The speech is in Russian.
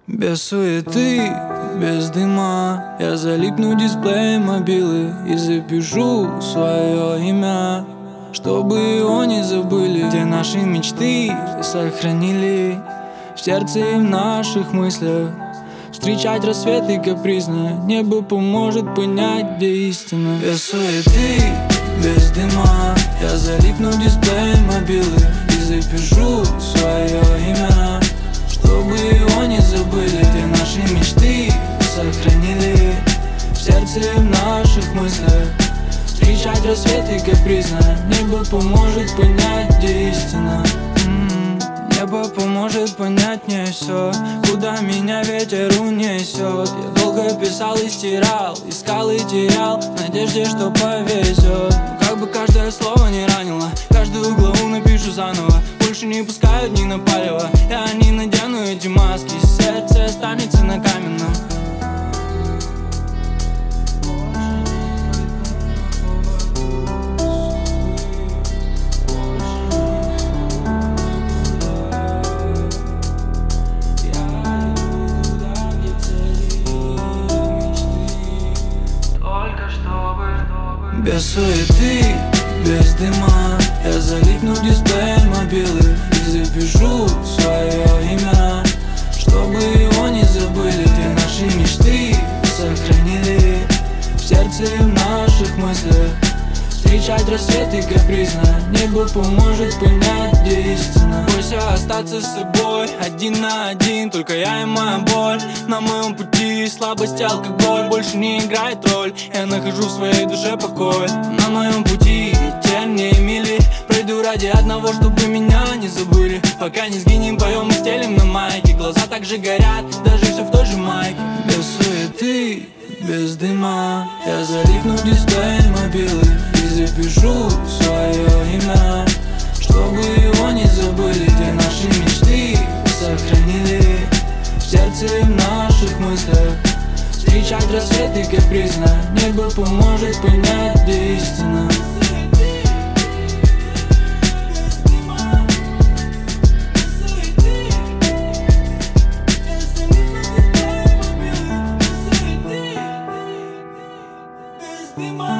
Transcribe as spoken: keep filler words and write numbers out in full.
Без суеты, без дыма я залипну в дисплей мобилы и запишу свое имя, чтобы его не забыли. Где наши мечты сохранили в сердце и в наших мыслях. Встречать рассветы капризно, небо поможет понять, где истина. Без суеты, без дыма я залипну в дисплей мобилы и запишу свое имя, чтобы его не забыли. Где наши мечты сохранили в сердце и в наших мыслях. Встречать рассветы капризно, небо поможет понять, где истина. Небо поможет понять мне все, куда меня ветер унесет. Я долго писал и стирал, искал и терял, в надежде, что повезет. Но как бы каждое слово не ранило, каждую главу напишу заново. Больше не пускают ни на палево, я не надену эти маски, сердце останется на каменном. Без суеты, без дыма я залипну в дисплей мобилы и запишу свое имя, чтобы его не забыли. Где наши мечты сохранили в сердце и в наших мыслях. Встречать рассветы капризно, небо поможет понять, где истина. Бойся остаться с собой, один на один, только я и моя боль. На моем пути слабость и алкоголь больше не играет роль. Я нахожу в своей душе покой. На моем пути тень не мили, пройду ради одного, чтобы меня не забыли. Пока не сгинем, поем и стелим на майке. Глаза так же горят, даже все в той же майке. Без суеты, без дыма я залипну в дисплей мобилы и запишу свое имя, чтобы его не забыли. Где наши мечты сохранили в сердце и в наших мыслях. Встречать рассветы капризно, небо поможет понять, где истина. Be